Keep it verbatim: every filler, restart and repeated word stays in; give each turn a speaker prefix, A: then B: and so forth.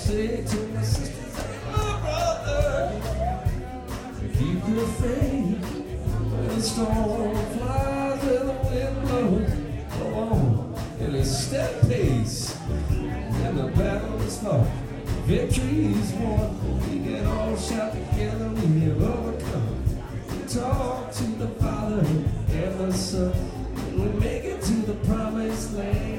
A: say to my sisters and my brother, keep your faith when the storm flies, when the wind blows. Go on in a step pace, and the battle is fought. Victory is won. We can all shout together. We have overcome. We talk to the Father and the Son. We make it to the promised land.